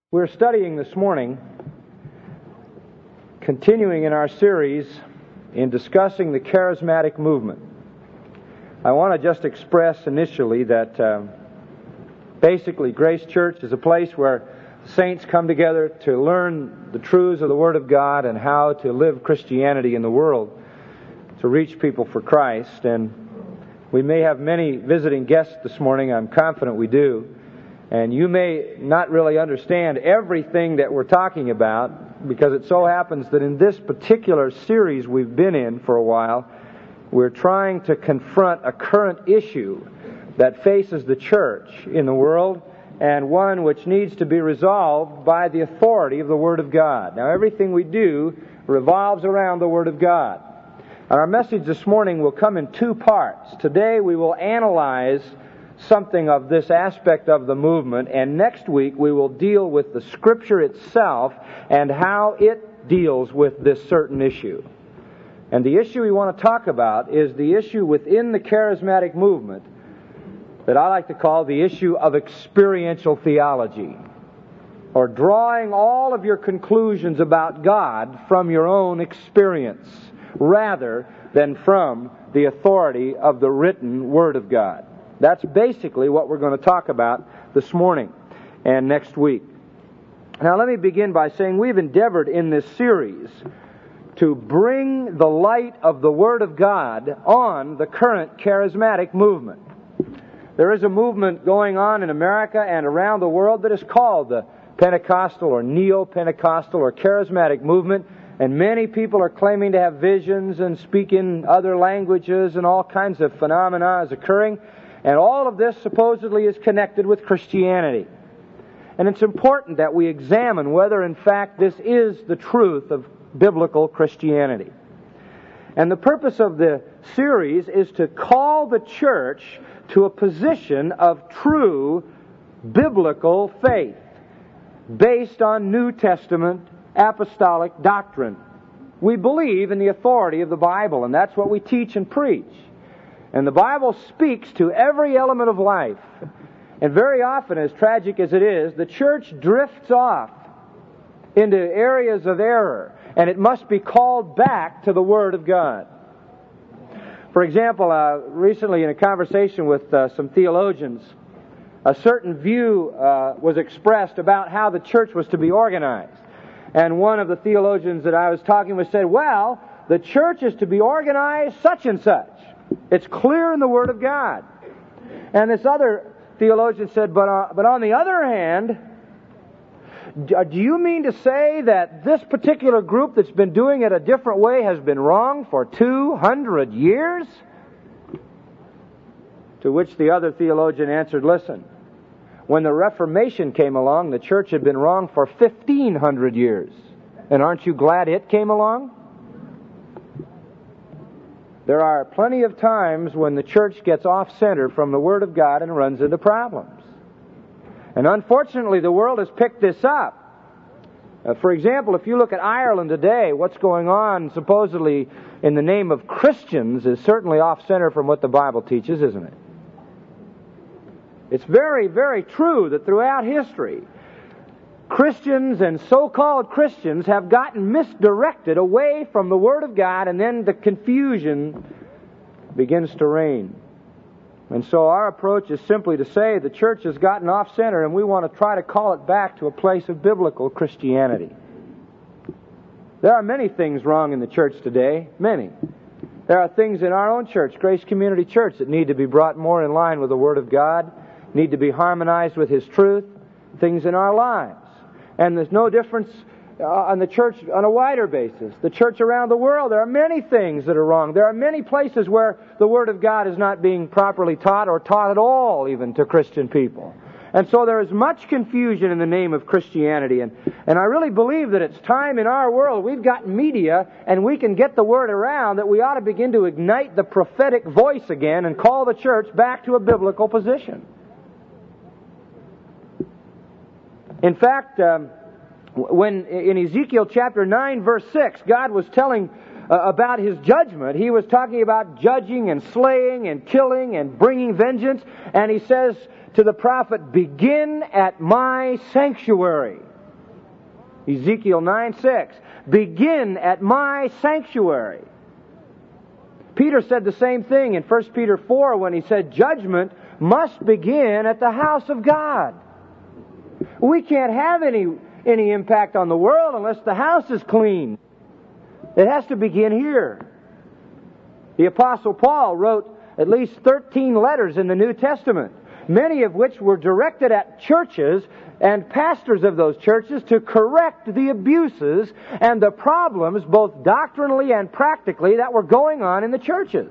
We're studying this morning, continuing in our series in discussing the charismatic movement. I want to just express initially that basically Grace Church is a place where saints come together to learn the truths of the Word of God and how to live Christianity in the world, to reach people for Christ. And we may have many visiting guests this morning. I'm confident we do. And you may not really understand everything that we're talking about, because it so happens that in this particular series we've been in for a while, we're trying to confront a current issue that faces the church in the world, and one which needs to be resolved by the authority of the Word of God. Now, everything we do revolves around the Word of God. And our message this morning will come in two parts. Today we will analyze something of this aspect of the movement, and next week we will deal with the Scripture itself and how it deals with this certain issue. And the issue we want to talk about is the issue within the charismatic movement that I like to call the issue of experiential theology, or drawing all of your conclusions about God from your own experience rather than from the authority of the written Word of God. That's basically what we're going to talk about this morning and next week. Now, let me begin by saying we've endeavored in this series to bring the light of the Word of God on the current charismatic movement. There is a movement going on in America and around the world that is called the Pentecostal or Neo-Pentecostal or Charismatic movement, and many people are claiming to have visions and speak in other languages, and all kinds of phenomena is occurring. And all of this supposedly is connected with Christianity. And it's important that we examine whether in fact this is the truth of biblical Christianity. And the purpose of the series is to call the church to a position of true biblical faith based on New Testament apostolic doctrine. We believe in the authority of the Bible, and that's what we teach and preach. And the Bible speaks to every element of life. And very often, as tragic as it is, the church drifts off into areas of error, and it must be called back to the Word of God. For example, recently in a conversation with some theologians, a certain view was expressed about how the church was to be organized. And one of the theologians that I was talking with said, well, the church is to be organized such and such. It's clear in the Word of God. And this other theologian said, but on the other hand, do you mean to say that this particular group that's been doing it a different way has been wrong for 200 years? To which the other theologian answered, listen, when the Reformation came along, the church had been wrong for 1,500 years. And aren't you glad it came along? There are plenty of times when the church gets off-center from the Word of God and runs into problems. And unfortunately, the world has picked this up. For example, if you look at Ireland today, what's going on supposedly in the name of Christians is certainly off-center from what the Bible teaches, isn't it? It's very, very true that throughout history, Christians and so-called Christians have gotten misdirected away from the Word of God, and then the confusion begins to reign. And so our approach is simply to say the church has gotten off-center, and we want to try to call it back to a place of biblical Christianity. There are many things wrong in the church today, many. There are things in our own church, Grace Community Church, that need to be brought more in line with the Word of God, need to be harmonized with His truth, things in our lives. And there's no difference on the church on a wider basis. The church around the world, there are many things that are wrong. There are many places where the Word of God is not being properly taught or taught at all even to Christian people. And so there is much confusion in the name of Christianity. And I really believe that it's time in our world, we've got media and we can get the word around, that we ought to begin to ignite the prophetic voice again and call the church back to a biblical position. In fact, when in Ezekiel chapter 9, verse 6, God was telling about His judgment, He was talking about judging and slaying and killing and bringing vengeance. And He says to the prophet, begin at my sanctuary. Ezekiel 9:6. Begin at my sanctuary. Peter said the same thing in 1 Peter 4 when he said judgment must begin at the house of God. We can't have any impact on the world unless the house is clean. It has to begin here. The Apostle Paul wrote at least 13 letters in the New Testament, many of which were directed at churches and pastors of those churches to correct the abuses and the problems, both doctrinally and practically, that were going on in the churches.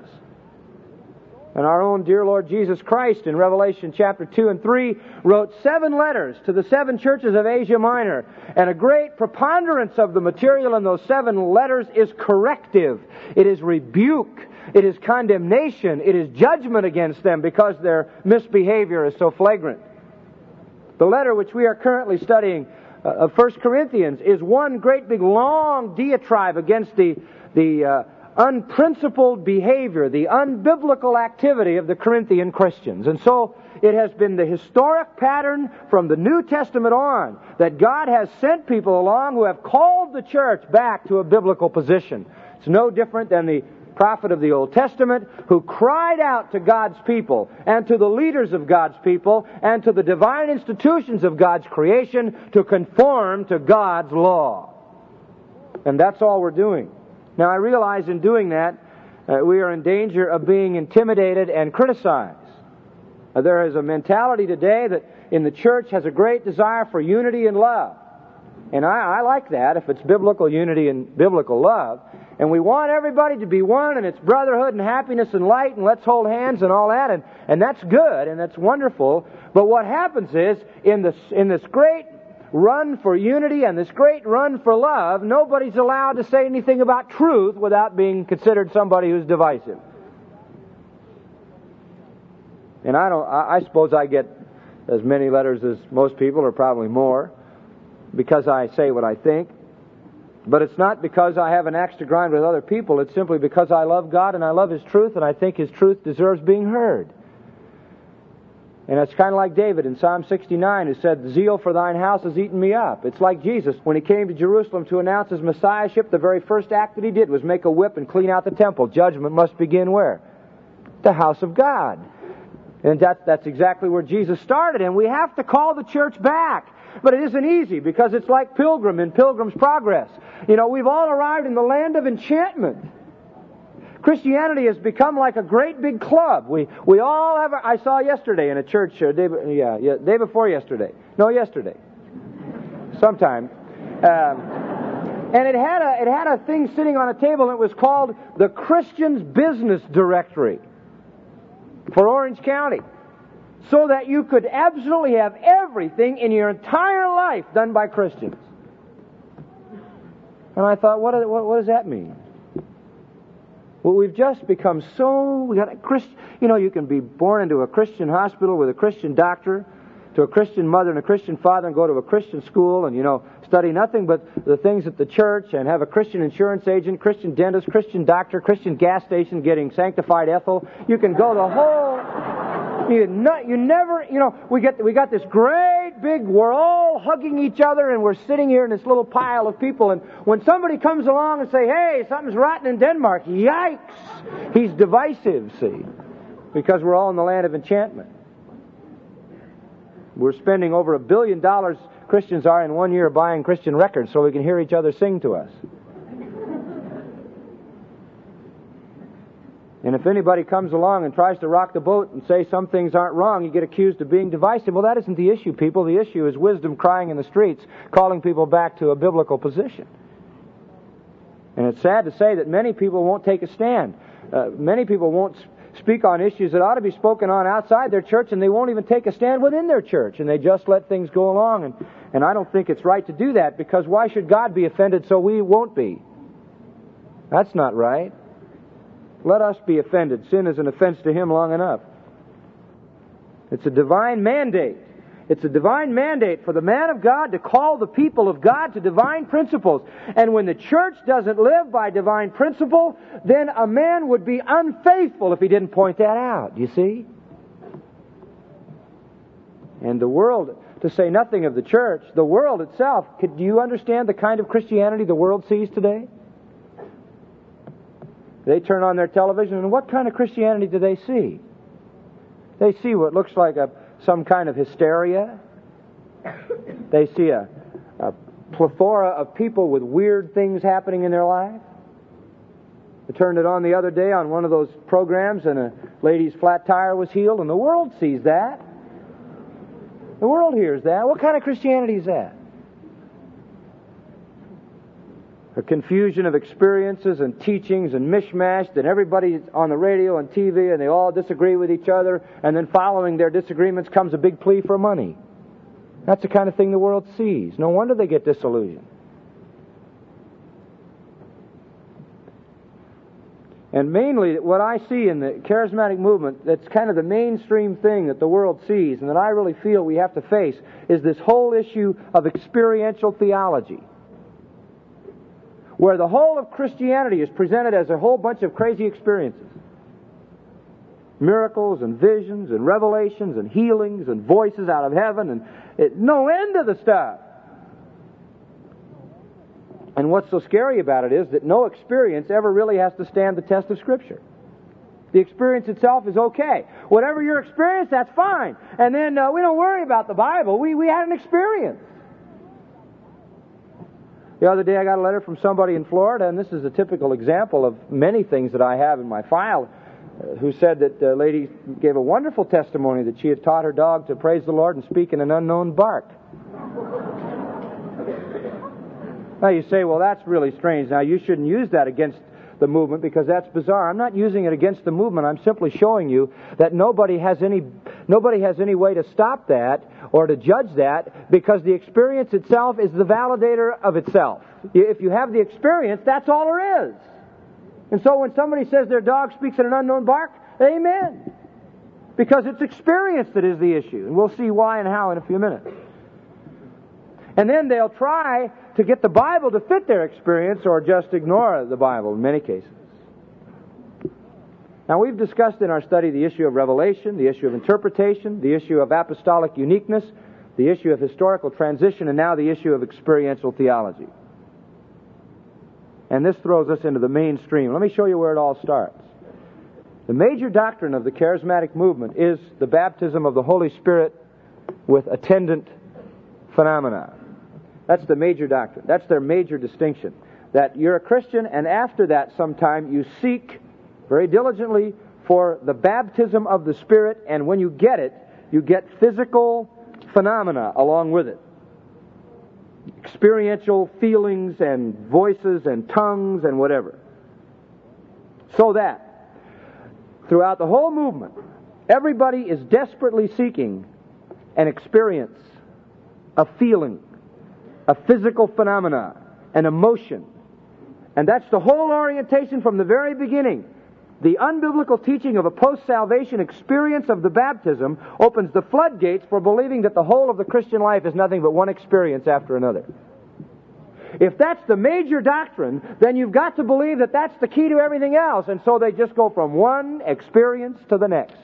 And our own dear Lord Jesus Christ in Revelation chapter 2 and 3 wrote 7 letters to the 7 churches of Asia Minor. And a great preponderance of the material in those 7 letters is corrective. It is rebuke. It is condemnation. It is judgment against them because their misbehavior is so flagrant. The letter which we are currently studying of 1 Corinthians is one great big long diatribe against the unprincipled behavior, the unbiblical activity of the Corinthian Christians. And so it has been the historic pattern from the New Testament on that God has sent people along who have called the church back to a biblical position. It's no different than the prophet of the Old Testament who cried out to God's people and to the leaders of God's people and to the divine institutions of God's creation to conform to God's law. And that's all we're doing. Now, I realize in doing that, we are in danger of being intimidated and criticized. There is a mentality today that in the church has a great desire for unity and love. And I like that if it's biblical unity and biblical love. And we want everybody to be one, and it's brotherhood and happiness and light, and let's hold hands and all that. And that's good, and that's wonderful. But what happens is, in this great run for unity and this great run for love, nobody's allowed to say anything about truth without being considered somebody who's divisive. And I suppose I get as many letters as most people, or probably more, because I say what I think. But it's not because I have an axe to grind with other people. It's simply because I love God and I love His truth, and I think His truth deserves being heard. And it's kind of like David in Psalm 69 who said, "Zeal for thine house has eaten me up." It's like Jesus when He came to Jerusalem to announce His Messiahship. The very first act that He did was make a whip and clean out the temple. Judgment must begin where? The house of God. And that's exactly where Jesus started. And we have to call the church back. But it isn't easy because it's like Pilgrim in Pilgrim's Progress. You know, we've all arrived in the land of enchantment. Christianity has become like a great big club. We all have. I saw yesterday in a church. Day before yesterday. No, yesterday. Sometime. And it had a thing sitting on a table. And it was called the Christian's Business Directory for Orange County, so that you could absolutely have everything in your entire life done by Christians. And I thought, what does that mean? Well, we've just become we got a Christian. You know, you can be born into a Christian hospital with a Christian doctor, to a Christian mother and a Christian father, and go to a Christian school and, study nothing but the things at the church, and have a Christian insurance agent, Christian dentist, Christian doctor, Christian gas station getting sanctified ethyl. You can go the whole... we got this great big, we're all hugging each other and we're sitting here in this little pile of people, and when somebody comes along and say, "Hey, something's rotten in Denmark," yikes! He's divisive, see? Because we're all in the land of enchantment. We're spending over $1 billion, Christians are, in 1 year buying Christian records so we can hear each other sing to us. And if anybody comes along and tries to rock the boat and say some things aren't wrong, you get accused of being divisive. Well, that isn't the issue, people. The issue is wisdom crying in the streets, calling people back to a biblical position. And it's sad to say that many people won't take a stand. Many people won't speak on issues that ought to be spoken on outside their church, and they won't even take a stand within their church, and they just let things go along. And I don't think it's right to do that, because why should God be offended so we won't be? That's not right. Let us be offended. Sin is an offense to Him long enough. It's a divine mandate. It's a divine mandate for the man of God to call the people of God to divine principles. And when the church doesn't live by divine principle, then a man would be unfaithful if he didn't point that out. You see? And the world to say nothing of the church, the world itself. Do you understand the kind of Christianity the world sees today? They turn on their television, and what kind of Christianity do they see? They see what looks like some kind of hysteria. They see a plethora of people with weird things happening in their life. I turned it on the other day on one of those programs, and a lady's flat tire was healed, and the world sees that. The world hears that. What kind of Christianity is that? A confusion of experiences and teachings and mishmash, and everybody's on the radio and TV, and they all disagree with each other, and then following their disagreements comes a big plea for money. That's the kind of thing the world sees. No wonder they get disillusioned. And mainly, what I see in the charismatic movement, that's kind of the mainstream thing that the world sees, and that I really feel we have to face, is this whole issue of experiential theology, where the whole of Christianity is presented as a whole bunch of crazy experiences. Miracles and visions and revelations and healings and voices out of heaven, and no end to the stuff. And what's so scary about it is that no experience ever really has to stand the test of Scripture. The experience itself is okay. Whatever your experience, that's fine. And then we don't worry about the Bible. We had an experience. The other day I got a letter from somebody in Florida, and this is a typical example of many things that I have in my file, who said that the lady gave a wonderful testimony that she had taught her dog to praise the Lord and speak in an unknown bark. Now you say, well, that's really strange. Now you shouldn't use that against the movement because that's bizarre. I'm not using it against the movement. I'm simply showing you that nobody has any way to stop that or to judge that, because the experience itself is the validator of itself. If you have the experience, that's all there is. And so when somebody says their dog speaks in an unknown bark, amen. Because it's experience that is the issue. And we'll see why and how in a few minutes. And then they'll try to get the Bible to fit their experience, or just ignore the Bible in many cases. Now, we've discussed in our study the issue of revelation, the issue of interpretation, the issue of apostolic uniqueness, the issue of historical transition, and now the issue of experiential theology. And this throws us into the mainstream. Let me show you where it all starts. The major doctrine of the charismatic movement is the baptism of the Holy Spirit with attendant phenomena. That's the major doctrine. That's their major distinction. That you're a Christian, and after that sometime you seek very diligently for the baptism of the Spirit, and when you get it, you get physical phenomena along with it. Experiential feelings and voices and tongues and whatever. So that throughout the whole movement, everybody is desperately seeking an experience, a feeling, a physical phenomena, an emotion. And that's the whole orientation from the very beginning. The unbiblical teaching of a post-salvation experience of the baptism opens the floodgates for believing that the whole of the Christian life is nothing but one experience after another. If that's the major doctrine, then you've got to believe that that's the key to everything else. And so they just go from one experience to the next.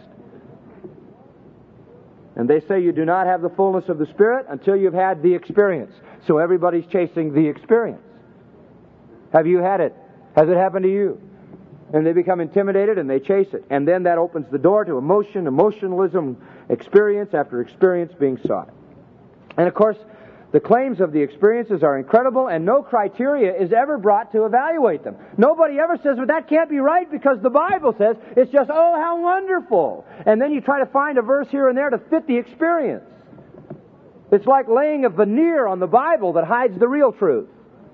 And they say you do not have the fullness of the Spirit until you've had the experience. So everybody's chasing the experience. Have you had it? Has it happened to you? And they become intimidated and they chase it. And then that opens the door to emotion, emotionalism, experience after experience being sought. And of course, the claims of the experiences are incredible, and no criteria is ever brought to evaluate them. Nobody ever says, well, that can't be right because the Bible says. It's just, oh, how wonderful. And then you try to find a verse here and there to fit the experience. It's like laying a veneer on the Bible that hides the real truth.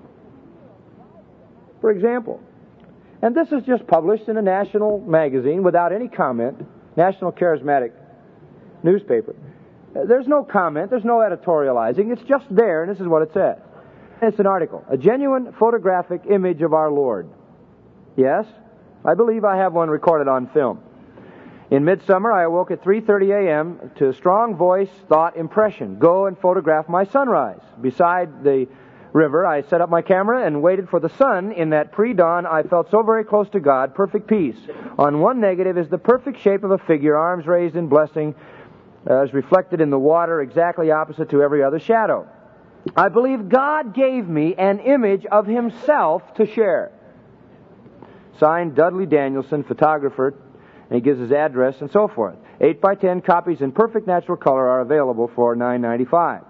For example, and this is just published in a national magazine without any comment, National Charismatic newspaper. There's no comment, there's no editorializing, it's just there, and this is what it says. It's an article, a genuine photographic image of our Lord. Yes, I believe I have one recorded on film. In midsummer, I awoke at 3:30 a.m. to a strong voice, thought, impression. Go and photograph my sunrise. Beside the river, I set up my camera and waited for the sun. In that pre-dawn, I felt so very close to God, perfect peace. On one negative is the perfect shape of a figure, arms raised in blessing. as reflected in the water, exactly opposite to every other shadow. I believe God gave me an image of Himself to share. Signed, Dudley Danielson, photographer, and he gives his address and so forth. 8 by 10 copies in perfect natural color are available for $9.95.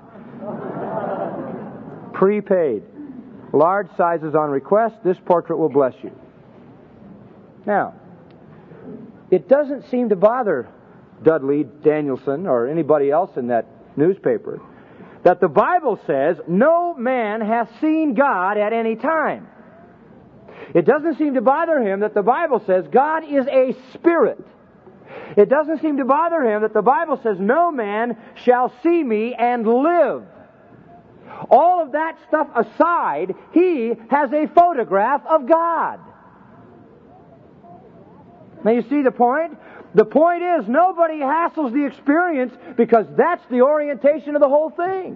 Prepaid. Large sizes on request. This portrait will bless you. Now, it doesn't seem to bother Dudley Danielson or anybody else in that newspaper that the Bible says no man hath seen God at any time. It doesn't seem to bother him that the Bible says God is a spirit. It doesn't seem to bother him that the Bible says no man shall see me and live. All of that stuff aside, he has a photograph of God. Now you see the point? The point is, nobody hassles the experience because that's the orientation of the whole thing.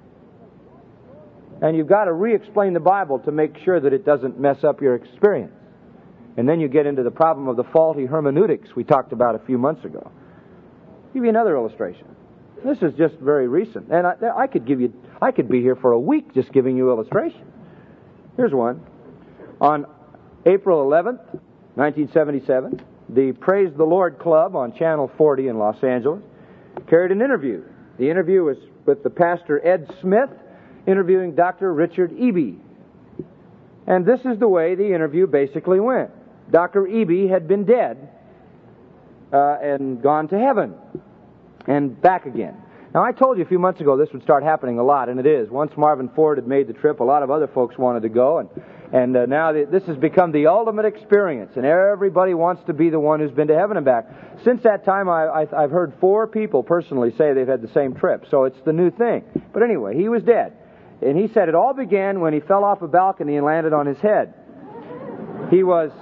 And you've got to re-explain the Bible to make sure that it doesn't mess up your experience. And then you get into the problem of the faulty hermeneutics we talked about a few months ago. I'll give you another illustration. This is just very recent. And I could be here for a week just giving you illustrations. Here's one. On April 11th, 1977, the Praise the Lord Club on Channel 40 in Los Angeles carried an interview. The interview was with the pastor Ed Smith interviewing Dr. Richard Eby. And this is the way the interview basically went. Dr. Eby had been dead and gone to heaven and back again. Now, I told you a few months ago this would start happening a lot, and it is. Once Marvin Ford had made the trip, a lot of other folks wanted to go, and now this has become the ultimate experience, and everybody wants to be the one who's been to heaven and back. Since that time, I've heard 4 people personally say they've had the same trip, so it's the new thing. But anyway, he was dead, and he said it all began when he fell off a balcony and landed on his head. He was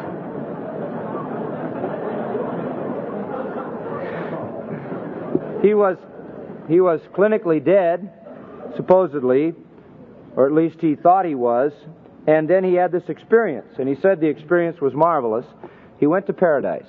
clinically dead, supposedly, or at least he thought he was, and then he had this experience, and he said the experience was marvelous. He went to paradise.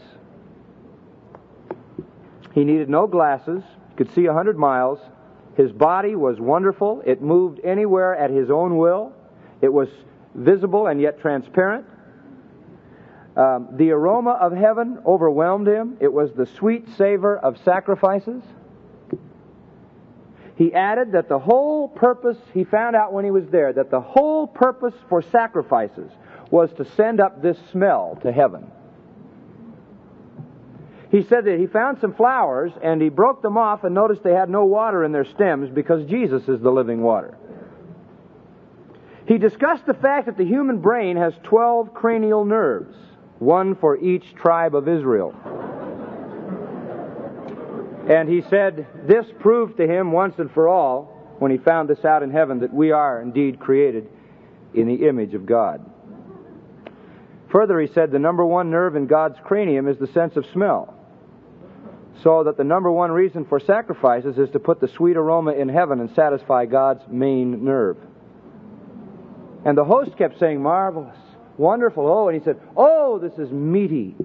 He needed no glasses, could see 100 miles. His body was wonderful. It moved anywhere at his own will. It was visible and yet transparent. The aroma of heaven overwhelmed him. It was the sweet savor of sacrifices. He added that the whole purpose, he found out when he was there, that the whole purpose for sacrifices was to send up this smell to heaven. He said that he found some flowers and he broke them off and noticed they had no water in their stems because Jesus is the living water. He discussed the fact that the human brain has 12 cranial nerves, one for each tribe of Israel. And he said this proved to him once and for all, when he found this out in heaven, that we are indeed created in the image of God. Further, he said the number one nerve in God's cranium is the sense of smell. So that the number one reason for sacrifices is to put the sweet aroma in heaven and satisfy God's main nerve. And the host kept saying, marvelous, wonderful, oh, and he said, oh, this is meaty.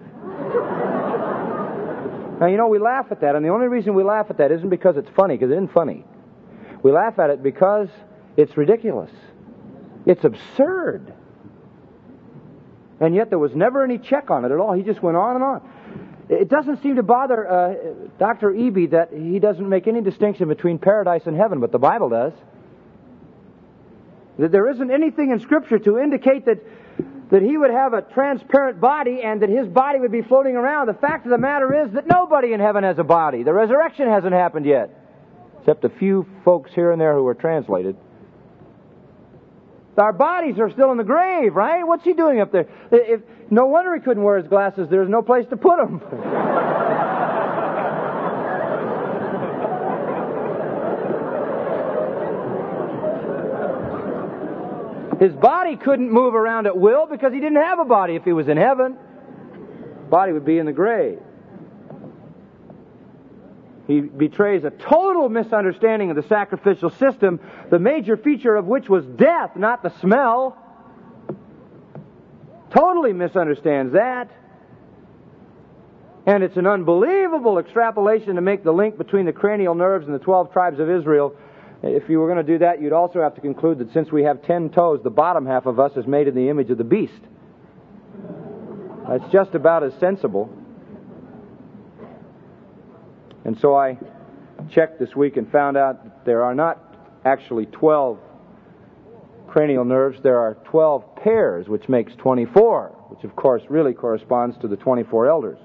Now, you know, we laugh at that, and the only reason we laugh at that isn't because it's funny, because it isn't funny. We laugh at it because it's ridiculous. It's absurd. And yet there was never any check on it at all. He just went on and on. It doesn't seem to bother Dr. Eby that he doesn't make any distinction between paradise and heaven, but the Bible does. That there isn't anything in Scripture to indicate that he would have a transparent body and that his body would be floating around. The fact of the matter is that nobody in heaven has a body. The resurrection hasn't happened yet, except a few folks here and there who were translated. Our bodies are still in the grave, right? What's he doing up there? No wonder he couldn't wear his glasses. There's no place to put them. His body couldn't move around at will because he didn't have a body if he was in heaven. His body would be in the grave. He betrays a total misunderstanding of the sacrificial system, the major feature of which was death, not the smell. Totally misunderstands that. And it's an unbelievable extrapolation to make the link between the cranial nerves and the 12 tribes of Israel. If you were going to do that, you'd also have to conclude that since we have 10 toes, the bottom half of us is made in the image of the beast. That's just about as sensible. And so I checked this week and found out that there are not actually 12 cranial nerves. There are 12 pairs, which makes 24, which of course really corresponds to the 24 elders.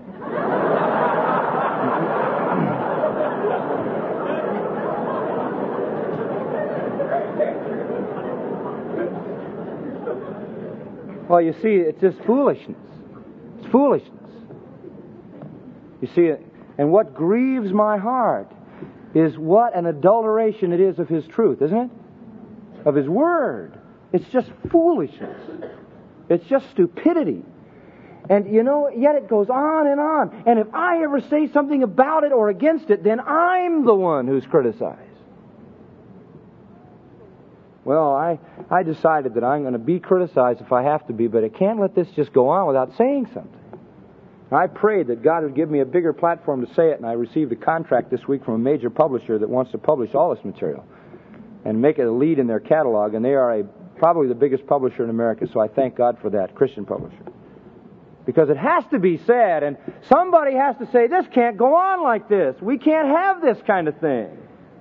Well, you see, it's just foolishness. It's foolishness. You see, and what grieves my heart is what an adulteration it is of His truth, isn't it? Of His Word. It's just foolishness. It's just stupidity. And, yet it goes on and on. And if I ever say something about it or against it, then I'm the one who's criticized. Well, I decided that I'm going to be criticized if I have to be, but I can't let this just go on without saying something. I prayed that God would give me a bigger platform to say it, and I received a contract this week from a major publisher that wants to publish all this material and make it a lead in their catalog, and they are probably the biggest publisher in America, so I thank God for that, Christian publisher. Because it has to be said, and somebody has to say, this can't go on like this. We can't have this kind of thing.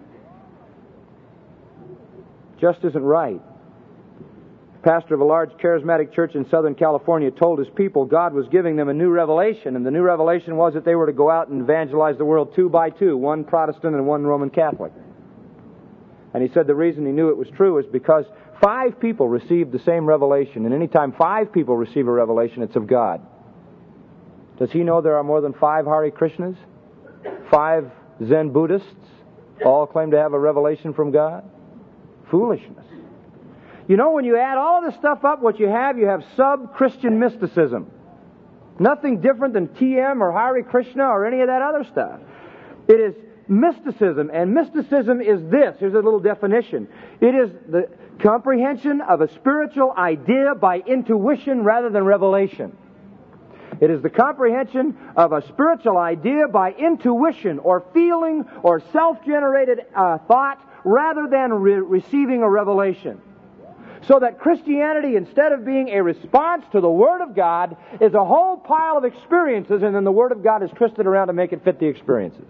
Just isn't right. The pastor of a large charismatic church in Southern California told his people God was giving them a new revelation, and the new revelation was that they were to go out and evangelize the world 2 by 2, one Protestant and one Roman Catholic. And he said the reason he knew it was true is because 5 people received the same revelation, and anytime 5 people receive a revelation, it's of God. Does he know there are more than 5 Hare Krishnas? 5 Zen Buddhists? All claim to have a revelation from God? Foolishness. When you add all of this stuff up, what you have sub-Christian mysticism. Nothing different than TM or Hare Krishna or any of that other stuff. It is mysticism, and mysticism is this. Here's a little definition. It is the comprehension of a spiritual idea by intuition rather than revelation. It is the comprehension of a spiritual idea by intuition or feeling or self-generated thought rather than receiving a revelation. So that Christianity, instead of being a response to the Word of God, is a whole pile of experiences, and then the Word of God is twisted around to make it fit the experiences.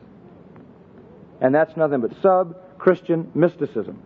And that's nothing but sub-Christian mysticism.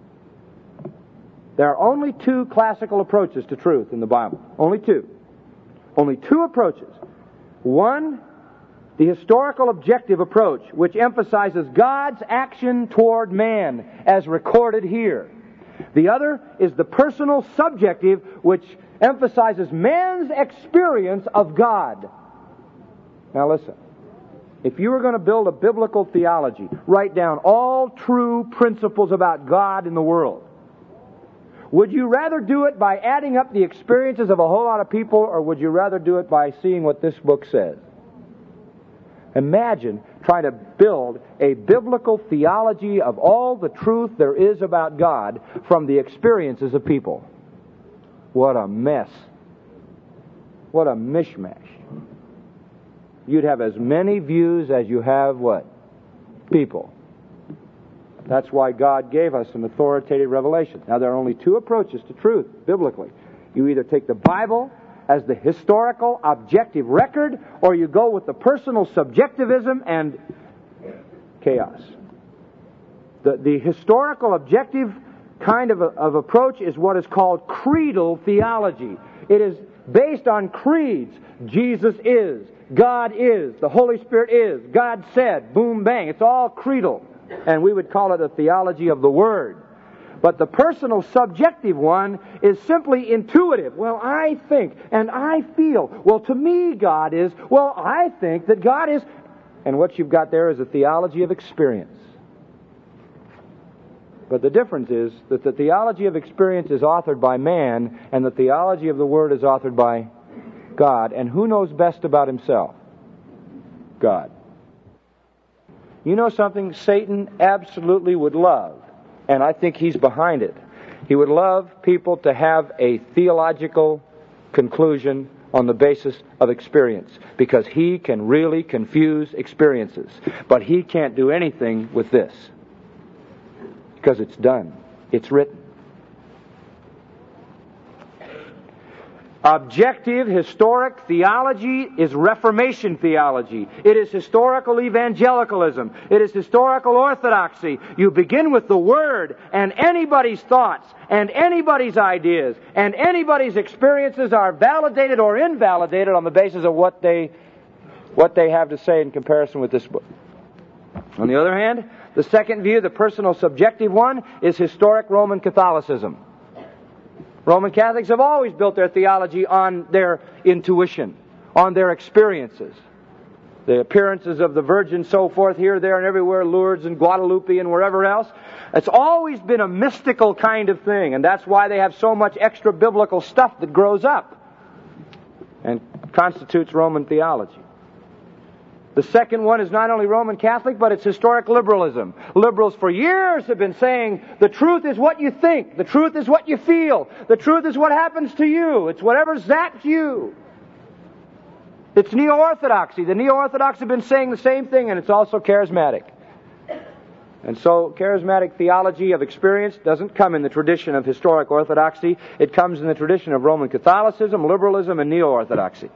There are only 2 classical approaches to truth in the Bible. Only 2. Only 2 approaches. One, the historical objective approach, which emphasizes God's action toward man, as recorded here. The other is the personal subjective, which emphasizes man's experience of God. Now listen. If you were going to build a biblical theology, write down all true principles about God in the world, would you rather do it by adding up the experiences of a whole lot of people, or would you rather do it by seeing what this book says? Imagine trying to build a biblical theology of all the truth there is about God from the experiences of people. What a mess. What a mishmash. You'd have as many views as you have what? People. That's why God gave us an authoritative revelation. Now, there are only 2 approaches to truth, biblically. You either take the Bible as the historical, objective record, or you go with the personal subjectivism and chaos. The historical, objective kind of approach is what is called creedal theology. It is based on creeds. Jesus is. God is. The Holy Spirit is. God said. Boom, bang. It's all creedal. And we would call it a theology of the Word. But the personal subjective one is simply intuitive. Well, I think and I feel. Well, to me God is. Well, I think that God is. And what you've got there is a theology of experience. But the difference is that the theology of experience is authored by man, and the theology of the Word is authored by God. And who knows best about himself? God. You know something Satan absolutely would love, and I think he's behind it. He would love people to have a theological conclusion on the basis of experience, because he can really confuse experiences. But he can't do anything with this, because it's done. It's written. Objective historic theology is Reformation theology. It is historical evangelicalism. It is historical orthodoxy. You begin with the Word, and anybody's thoughts and anybody's ideas and anybody's experiences are validated or invalidated on the basis of what they have to say in comparison with this book. On the other hand, the second view, the personal subjective one, is historic Roman Catholicism. Roman Catholics have always built their theology on their intuition, on their experiences. The appearances of the Virgin, so forth, here, there, and everywhere, Lourdes and Guadalupe and wherever else. It's always been a mystical kind of thing, and that's why they have so much extra biblical stuff that grows up and constitutes Roman theology. The second one is not only Roman Catholic, but it's historic liberalism. Liberals for years have been saying the truth is what you think, the truth is what you feel, the truth is what happens to you, it's whatever zaps you. It's neo-orthodoxy. The neo-orthodox have been saying the same thing, and it's also charismatic. And so charismatic theology of experience doesn't come in the tradition of historic orthodoxy. It comes in the tradition of Roman Catholicism, liberalism, and neo-orthodoxy.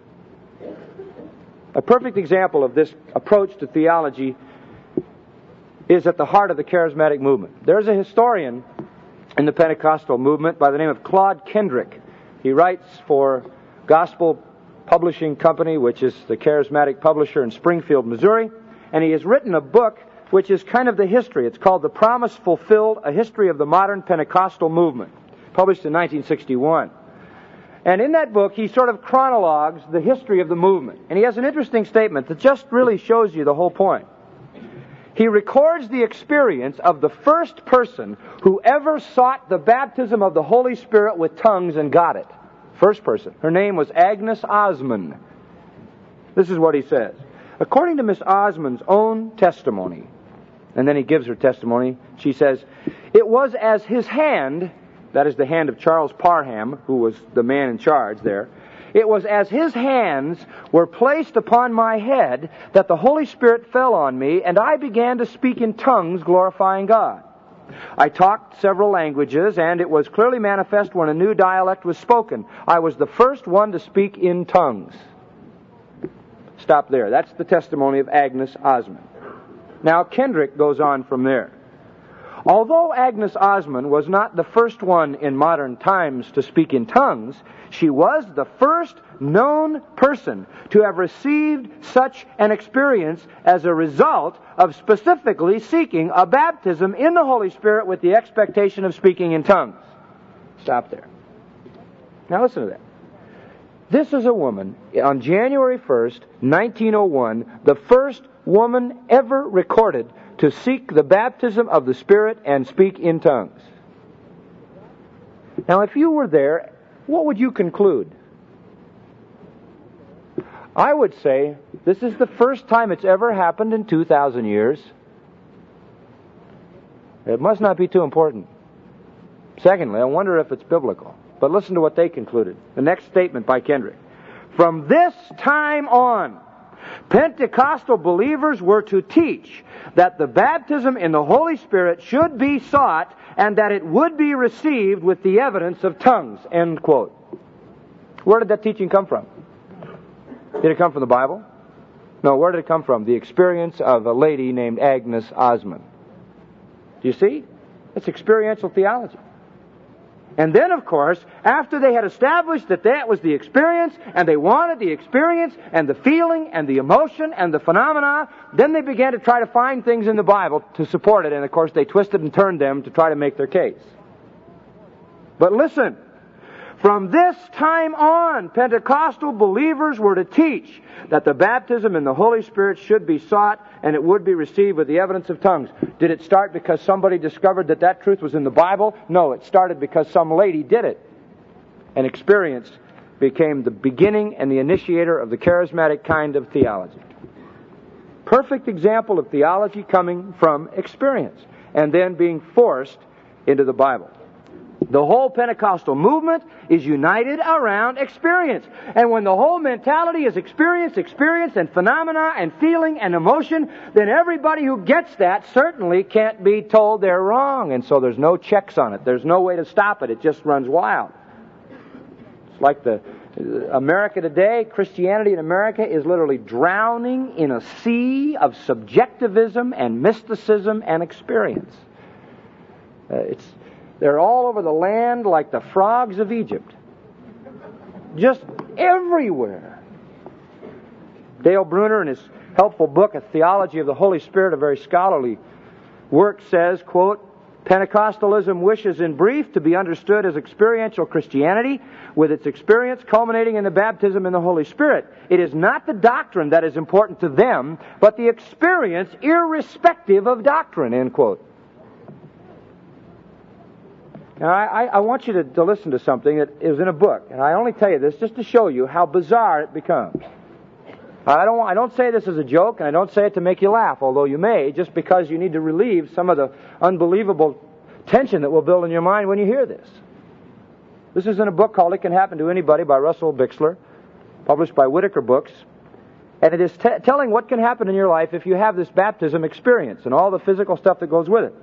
A perfect example of this approach to theology is at the heart of the charismatic movement. There's a historian in the Pentecostal movement by the name of Claude Kendrick. He writes for Gospel Publishing Company, which is the charismatic publisher in Springfield, Missouri, and he has written a book which is kind of the history. It's called The Promise Fulfilled, A History of the Modern Pentecostal Movement, published in 1961. And in that book, he sort of chronologues the history of the movement. And he has an interesting statement that just really shows you the whole point. He records the experience of the first person who ever sought the baptism of the Holy Spirit with tongues and got it. First person. Her name was Agnes Osmond. This is what he says. According to Miss Osmond's own testimony, and then he gives her testimony, she says, "It was as his hand," that is the hand of Charles Parham, who was the man in charge there, "it was as his hands were placed upon my head that the Holy Spirit fell on me, and I began to speak in tongues, glorifying God. I talked several languages, and it was clearly manifest when a new dialect was spoken. I was the first one to speak in tongues." Stop there. That's the testimony of Agnes Osmond. Now, Kendrick goes on from there. Although Agnes Osmond was not the first one in modern times to speak in tongues, she was the first known person to have received such an experience as a result of specifically seeking a baptism in the Holy Spirit with the expectation of speaking in tongues. Stop there. Now listen to that. This is a woman, on January 1st, 1901, the first woman ever recorded to seek the baptism of the Spirit and speak in tongues. Now, if you were there, what would you conclude? I would say this is the first time it's ever happened in 2,000 years. It must not be too important. Secondly, I wonder if it's biblical. But listen to what they concluded. The next statement by Kendrick. From this time on, Pentecostal believers were to teach that the baptism in the Holy Spirit should be sought and that it would be received with the evidence of tongues. End quote. Where did that teaching come from? Did it come from the Bible? No, where did it come from? The experience of a lady named Agnes Osmond. Do you see? It's experiential theology. And then, of course, after they had established that that was the experience, and they wanted the experience, and the feeling, and the emotion, and the phenomena, then they began to try to find things in the Bible to support it, and of course they twisted and turned them to try to make their case. But listen, from this time on, Pentecostal believers were to teach that the baptism in the Holy Spirit should be sought and it would be received with the evidence of tongues. Did it start because somebody discovered that that truth was in the Bible? No, it started because some lady did it. And experience became the beginning and the initiator of the charismatic kind of theology. Perfect example of theology coming from experience and then being forced into the Bible. The whole Pentecostal movement is united around experience. And when the whole mentality is experience, and phenomena, and feeling, and emotion, then everybody who gets that certainly can't be told they're wrong. And so there's no checks on it. There's no way to stop it. It just runs wild. It's like America today, Christianity in America is literally drowning in a sea of subjectivism and mysticism and experience. They're all over the land like the frogs of Egypt. Just everywhere. Dale Bruner, in his helpful book, A Theology of the Holy Spirit, a very scholarly work, says, quote, Pentecostalism wishes in brief to be understood as experiential Christianity, with its experience culminating in the baptism in the Holy Spirit. It is not the doctrine that is important to them, but the experience irrespective of doctrine, end quote. Now, I want you to listen to something that is in a book, and I only tell you this just to show you how bizarre it becomes. I don't say this as a joke, and I don't say it to make you laugh, although you may, just because you need to relieve some of the unbelievable tension that will build in your mind when you hear this. This is in a book called It Can Happen to Anybody by Russell Bixler, published by Whitaker Books, and it is telling what can happen in your life if you have this baptism experience and all the physical stuff that goes with it.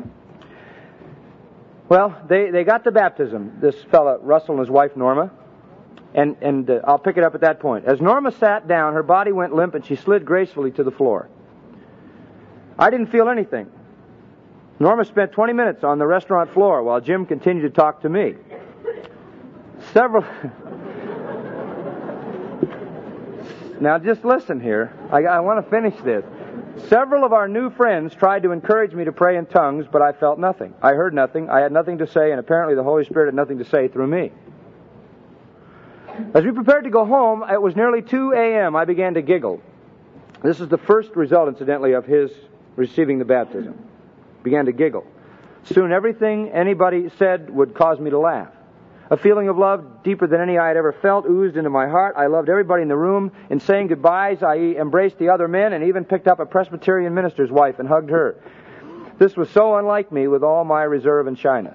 Well, they got the baptism, this fella, Russell, and his wife, Norma. And I'll pick it up at that point. As Norma sat down, her body went limp and she slid gracefully to the floor. I didn't feel anything. Norma spent 20 minutes on the restaurant floor while Jim continued to talk to me. Now just listen here. I want to finish this. Several of our new friends tried to encourage me to pray in tongues, but I felt nothing. I heard nothing. I had nothing to say, and apparently the Holy Spirit had nothing to say through me. As we prepared to go home, it was nearly 2 a.m. I began to giggle. This is the first result, incidentally, of his receiving the baptism. Began to giggle. Soon everything anybody said would cause me to laugh. A feeling of love deeper than any I had ever felt oozed into my heart. I loved everybody in the room. In saying goodbyes, I embraced the other men and even picked up a Presbyterian minister's wife and hugged her. This was so unlike me with all my reserve and shyness.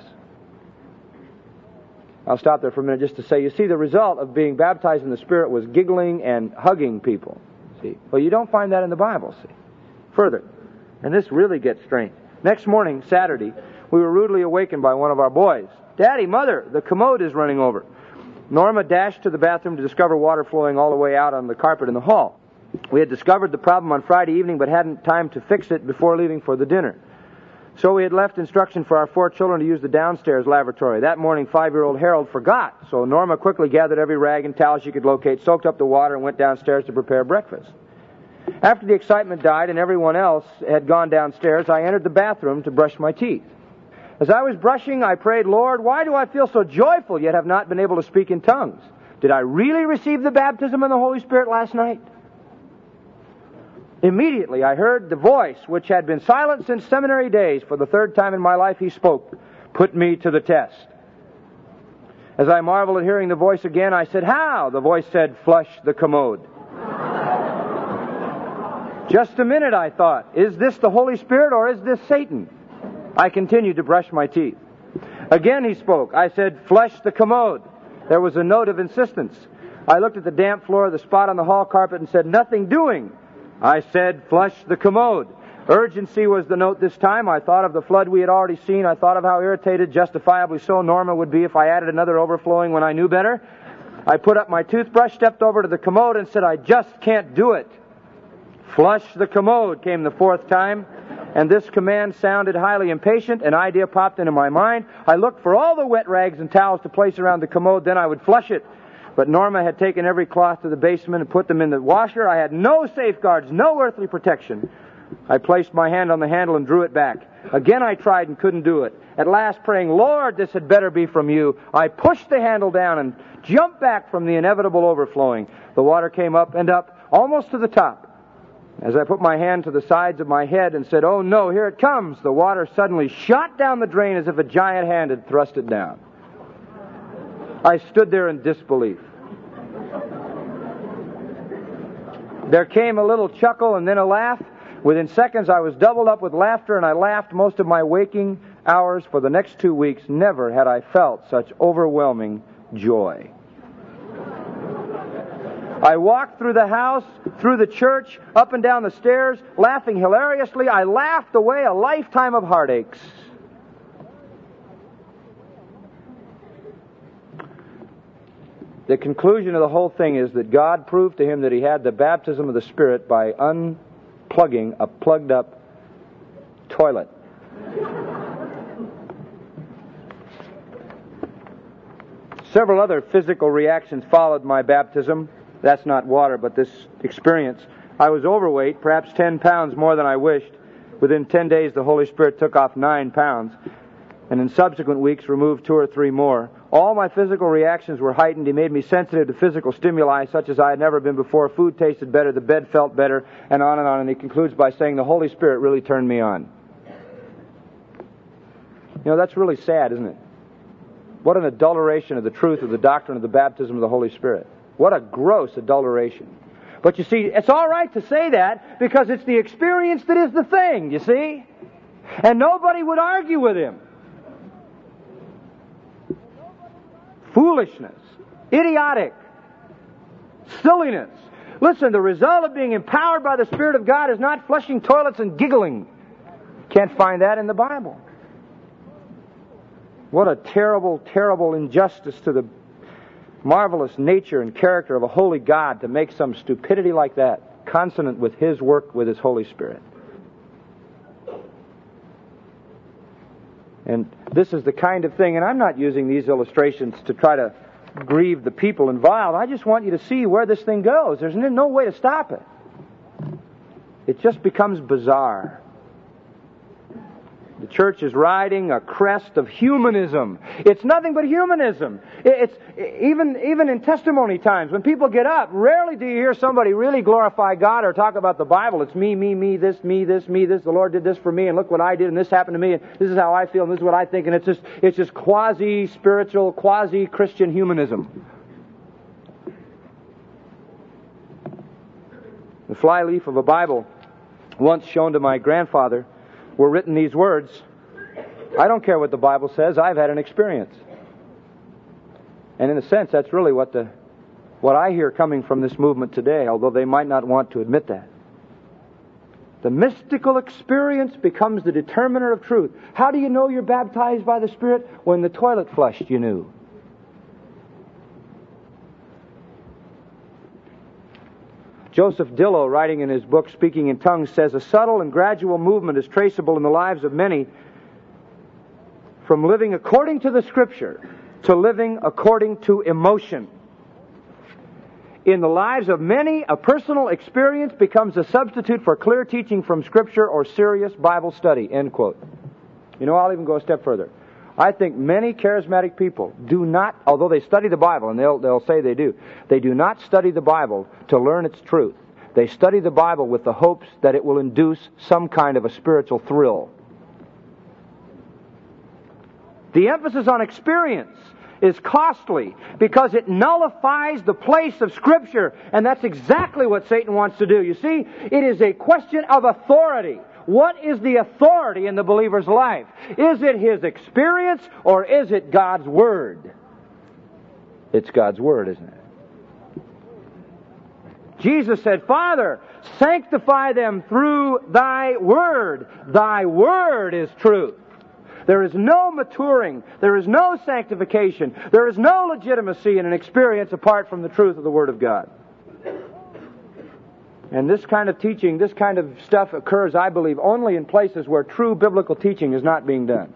I'll stop there for a minute just to say, you see, the result of being baptized in the Spirit was giggling and hugging people. See? Well, you don't find that in the Bible, see. Further, and this really gets strange. Next morning, Saturday, we were rudely awakened by one of our boys. Daddy, Mother, the commode is running over. Norma dashed to the bathroom to discover water flowing all the way out on the carpet in the hall. We had discovered the problem on Friday evening, but hadn't time to fix it before leaving for the dinner. So we had left instruction for our 4 children to use the downstairs lavatory. That morning, 5-year-old Harold forgot, so Norma quickly gathered every rag and towel she could locate, soaked up the water, and went downstairs to prepare breakfast. After the excitement died and everyone else had gone downstairs, I entered the bathroom to brush my teeth. As I was brushing, I prayed, Lord, why do I feel so joyful yet have not been able to speak in tongues? Did I really receive the baptism in the Holy Spirit last night? Immediately I heard the voice, which had been silent since seminary days. For the 3rd time in my life he spoke, put me to the test. As I marveled at hearing the voice again, I said, how? The voice said, flush the commode. Just a minute, I thought. Is this the Holy Spirit or is this Satan? I continued to brush my teeth. Again he spoke. I said, flush the commode. There was a note of insistence. I looked at the damp floor of the spot on the hall carpet and said, nothing doing. I said, flush the commode. Urgency was the note this time. I thought of the flood we had already seen. I thought of how irritated, justifiably so, Norma would be if I added another overflowing when I knew better. I put up my toothbrush, stepped over to the commode, and said, I just can't do it. Flush the commode came the 4th time. And this command sounded highly impatient. An idea popped into my mind. I looked for all the wet rags and towels to place around the commode, then I would flush it. But Norma had taken every cloth to the basement and put them in the washer. I had no safeguards, no earthly protection. I placed my hand on the handle and drew it back. Again I tried and couldn't do it. At last, praying, Lord, this had better be from you, I pushed the handle down and jumped back from the inevitable overflowing. The water came up and up, almost to the top. As I put my hand to the sides of my head and said, oh no, here it comes, the water suddenly shot down the drain as if a giant hand had thrust it down. I stood there in disbelief. There came a little chuckle and then a laugh. Within seconds I was doubled up with laughter, and I laughed most of my waking hours for the next 2 weeks, never had I felt such overwhelming joy. I walked through the house, through the church, up and down the stairs, laughing hilariously. I laughed away a lifetime of heartaches. The conclusion of the whole thing is that God proved to him that he had the baptism of the Spirit by unplugging a plugged-up toilet. Several other physical reactions followed my baptism. That's not water, but this experience. I was overweight, perhaps 10 pounds more than I wished. Within 10 days, the Holy Spirit took off 9 pounds, and in subsequent weeks removed 2 or 3 more. All my physical reactions were heightened. He made me sensitive to physical stimuli such as I had never been before. Food tasted better, the bed felt better, and on and on. And he concludes by saying the Holy Spirit really turned me on. You know, that's really sad, isn't it? What an adulteration of the truth of the doctrine of the baptism of the Holy Spirit. What a gross adulteration. But you see, it's all right to say that because it's the experience that is the thing, you see? And nobody would argue with him. Foolishness, idiotic, silliness. Listen, the result of being empowered by the Spirit of God is not flushing toilets and giggling. Can't find that in the Bible. What a terrible, terrible injustice to the marvelous nature and character of a holy God to make some stupidity like that consonant with His work with His Holy Spirit. And this is the kind of thing, and I'm not using these illustrations to try to grieve the people involved. I just want you to see where this thing goes. There's no way to stop it. It just becomes bizarre. The church is riding a crest of humanism. It's nothing but humanism. It's even in testimony times, when people get up, rarely do you hear somebody really glorify God or talk about the Bible. It's me, this. The Lord did this for me, and look what I did, and this happened to me, and this is how I feel, and this is what I think, and it's just quasi-spiritual, quasi-Christian humanism. The flyleaf of a Bible, once shown to my grandfather, were written these words: I don't care what the Bible says, I've had an experience. And in a sense, that's really what I hear coming from this movement today, although they might not want to admit that. The mystical experience becomes the determiner of truth. How do you know you're baptized by the Spirit? When the toilet flushed, you knew. Joseph Dillow, writing in his book Speaking in Tongues, says a subtle and gradual movement is traceable in the lives of many from living according to the Scripture to living according to emotion. In the lives of many, a personal experience becomes a substitute for clear teaching from Scripture or serious Bible study. End quote. You know, I'll even go a step further. I think many charismatic people do not, although they study the Bible, and they'll say they do not study the Bible to learn its truth. They study the Bible with the hopes that it will induce some kind of a spiritual thrill. The emphasis on experience is costly because it nullifies the place of Scripture, and that's exactly what Satan wants to do. You see, it is a question of authority. What is the authority in the believer's life? Is it his experience or is it God's Word? It's God's Word, isn't it? Jesus said, Father, sanctify them through Thy Word. Thy Word is truth. There is no maturing. There is no sanctification. There is no legitimacy in an experience apart from the truth of the Word of God. And this kind of teaching, this kind of stuff occurs, I believe, only in places where true biblical teaching is not being done.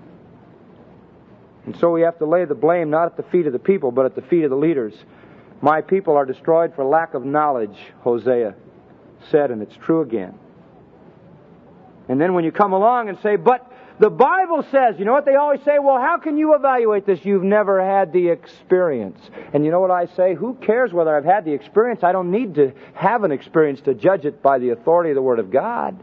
And so we have to lay the blame not at the feet of the people, but at the feet of the leaders. My people are destroyed for lack of knowledge, Hosea said, and it's true again. And then when you come along and say, but the Bible says, you know what they always say? Well, how can you evaluate this? You've never had the experience. And you know what I say? Who cares whether I've had the experience? I don't need to have an experience to judge it by the authority of the Word of God.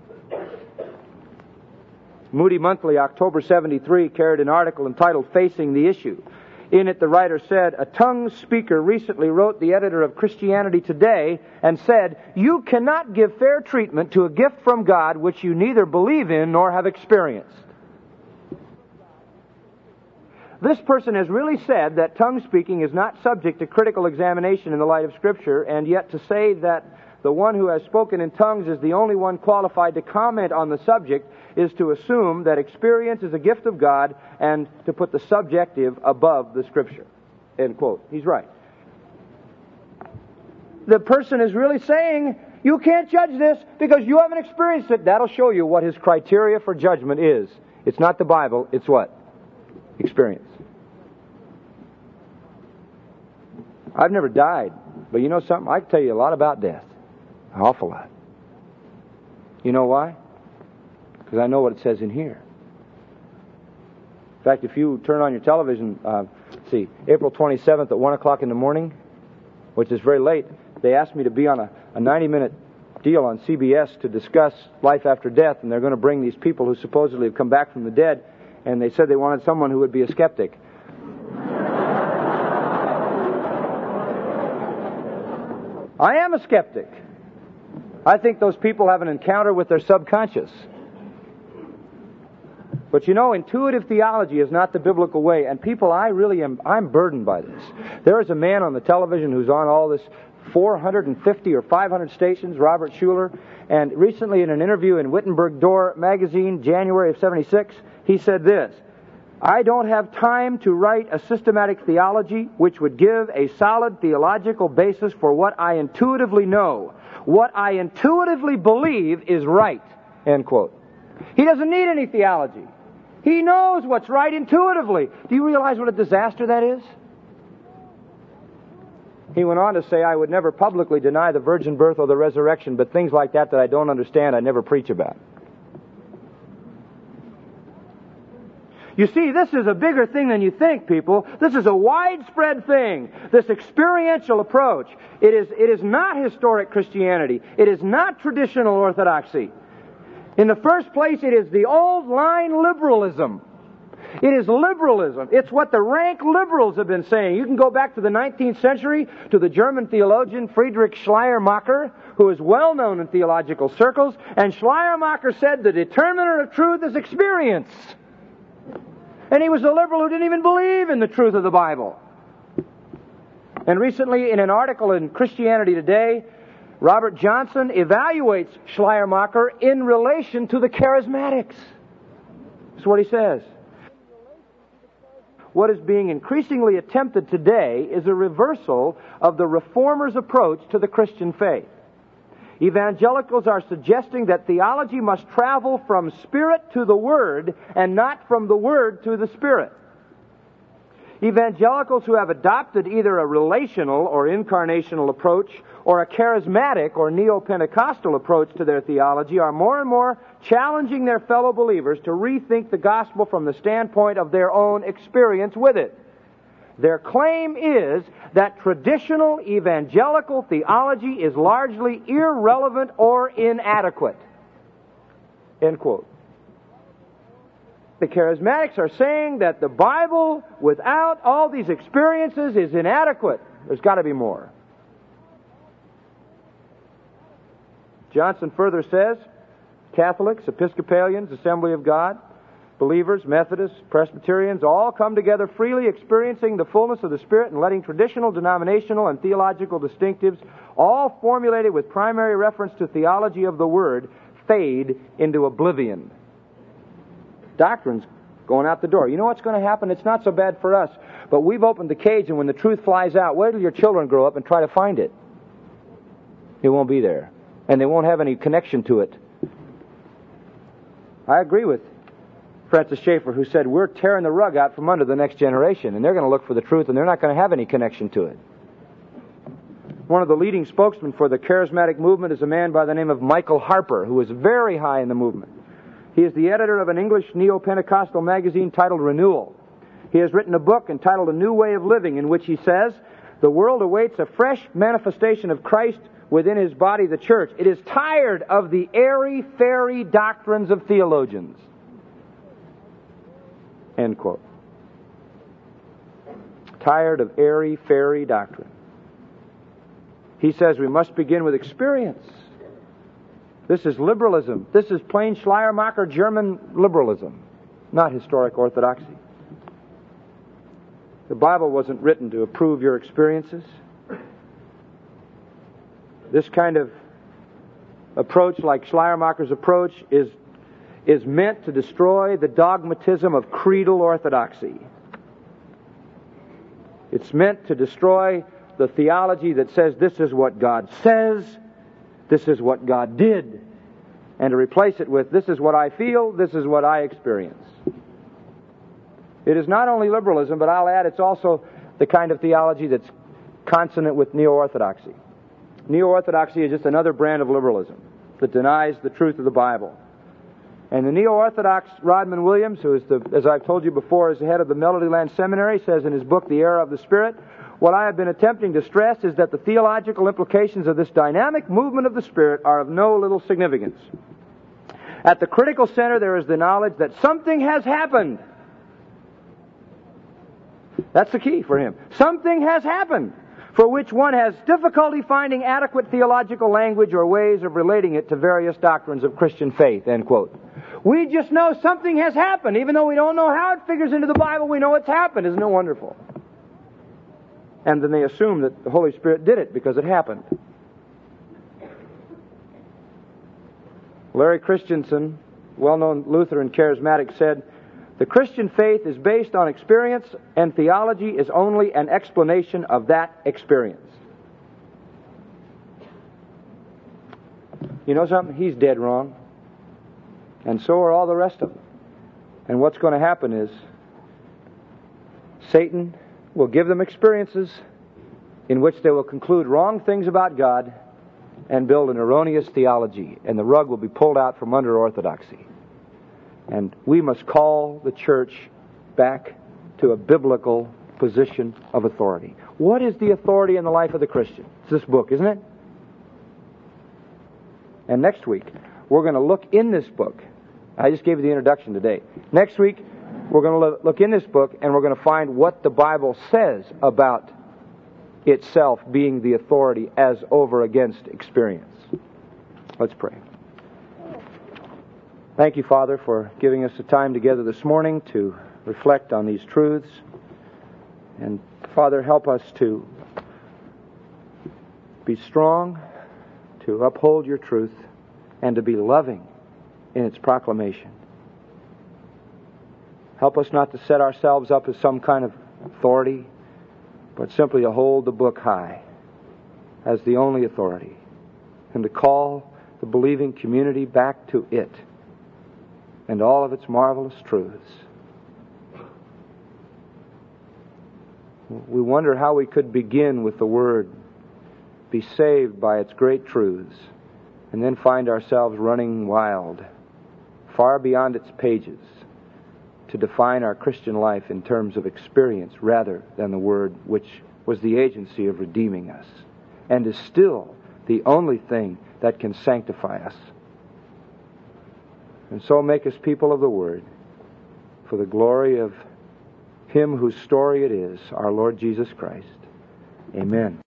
Moody Monthly, October 73, carried an article entitled Facing the Issue. In it, the writer said, a tongue speaker recently wrote the editor of Christianity Today and said, you cannot give fair treatment to a gift from God which you neither believe in nor have experienced. this person has really said that tongue speaking is not subject to critical examination in the light of Scripture, and yet to say that the one who has spoken in tongues is the only one qualified to comment on the subject is to assume that experience is a gift of God and to put the subjective above the Scripture. End quote. He's right. The person is really saying, you can't judge this because you haven't experienced it. That'll show you what his criteria for judgment is. It's not the Bible, it's what? Experience. I've never died, but you know something? I can tell you a lot about death. An awful lot. You know why? Because I know what it says in here. In fact, if you turn on your television, April 27th at 1 o'clock in the morning, which is very late, they asked me to be on a 90-minute deal on CBS to discuss life after death, and they're going to bring these people who supposedly have come back from the dead, and they said they wanted someone who would be a skeptic. I am a skeptic. I think those people have an encounter with their subconscious. But you know, intuitive theology is not the biblical way, and people, I'm burdened by this. There is a man on the television who's on all this 450 or 500 stations, Robert Schuller, and recently in an interview in Wittenberg Door magazine, January of 76, he said this: I don't have time to write a systematic theology which would give a solid theological basis for what I intuitively know. What I intuitively believe is right. End quote. He doesn't need any theology. He knows what's right intuitively. Do you realize what a disaster that is? He went on to say, I would never publicly deny the virgin birth or the resurrection, but things like that I don't understand, I never preach about. You see, this is a bigger thing than you think, people. This is a widespread thing. This experiential approach. It is not historic Christianity. It is not traditional orthodoxy. In the first place, it is the old line liberalism. It is liberalism. It's what the rank liberals have been saying. You can go back to the 19th century to the German theologian Friedrich Schleiermacher, who is well known in theological circles, and Schleiermacher said the determiner of truth is experience. And he was a liberal who didn't even believe in the truth of the Bible. And recently, in an article in Christianity Today, Robert Johnson evaluates Schleiermacher in relation to the charismatics. That's what he says. What is being increasingly attempted today is a reversal of the reformers' approach to the Christian faith. Evangelicals are suggesting that theology must travel from Spirit to the Word and not from the Word to the Spirit. Evangelicals who have adopted either a relational or incarnational approach or a charismatic or neo-Pentecostal approach to their theology are more and more challenging their fellow believers to rethink the gospel from the standpoint of their own experience with it. Their claim is that traditional evangelical theology is largely irrelevant or inadequate. End quote. The charismatics are saying that the Bible, without all these experiences, is inadequate. There's got to be more. Johnson further says, Catholics, Episcopalians, Assembly of God, believers, Methodists, Presbyterians, all come together freely experiencing the fullness of the Spirit and letting traditional, denominational, and theological distinctives, all formulated with primary reference to theology of the Word, fade into oblivion. Doctrine's going out the door. You know what's going to happen? It's not so bad for us, but we've opened the cage, and when the truth flies out, wait till your children grow up and try to find it. It won't be there, and they won't have any connection to it. I agree with Francis Schaeffer, who said, we're tearing the rug out from under the next generation, and they're going to look for the truth, and they're not going to have any connection to it. One of the leading spokesmen for the charismatic movement is a man by the name of Michael Harper, who is very high in the movement. He is the editor of an English neo-Pentecostal magazine titled Renewal. He has written a book entitled A New Way of Living, in which he says, the world awaits a fresh manifestation of Christ within his body, the church. It is tired of the airy-fairy doctrines of theologians. End quote. Tired of airy-fairy doctrine. He says we must begin with experience. This is liberalism. This is plain Schleiermacher German liberalism, not historic orthodoxy. The Bible wasn't written to approve your experiences. This kind of approach, like Schleiermacher's approach, is meant to destroy the dogmatism of creedal orthodoxy. It's meant to destroy the theology that says this is what God says, this is what God did, and to replace it with this is what I feel, this is what I experience. It is not only liberalism, but I'll add it's also the kind of theology that's consonant with neo-orthodoxy. Neo-orthodoxy is just another brand of liberalism that denies the truth of the Bible. And the neo-orthodox Rodman Williams, who is, as I've told you before, is the head of the Melodyland Seminary, says in his book, The Era of the Spirit, what I have been attempting to stress is that the theological implications of this dynamic movement of the Spirit are of no little significance. At the critical center, there is the knowledge that something has happened. That's the key for him. Something has happened, for which one has difficulty finding adequate theological language or ways of relating it to various doctrines of Christian faith, end quote. We just know something has happened. Even though we don't know how it figures into the Bible, we know it's happened. Isn't it wonderful? And then they assume that the Holy Spirit did it because it happened. Larry Christensen, well-known Lutheran charismatic, said, the Christian faith is based on experience, and theology is only an explanation of that experience. You know something? He's dead wrong. And so are all the rest of them. And what's going to happen is Satan will give them experiences in which they will conclude wrong things about God and build an erroneous theology, and the rug will be pulled out from under orthodoxy. And we must call the church back to a biblical position of authority. What is the authority in the life of the Christian? It's this book, isn't it? And next week, we're going to look in this book. I just gave you the introduction today. Next week, we're going to look in this book, and we're going to find what the Bible says about itself being the authority as over against experience. Let's pray. Thank you, Father, for giving us the time together this morning to reflect on these truths. And, Father, help us to be strong, to uphold your truth, and to be loving in its proclamation. Help us not to set ourselves up as some kind of authority, but simply to hold the book high as the only authority, and to call the believing community back to it and all of its marvelous truths. We wonder how we could begin with the Word, be saved by its great truths, and then find ourselves running wild, far beyond its pages, to define our Christian life in terms of experience rather than the Word, which was the agency of redeeming us, and is still the only thing that can sanctify us. And so make us people of the Word, for the glory of Him whose story it is, our Lord Jesus Christ. Amen.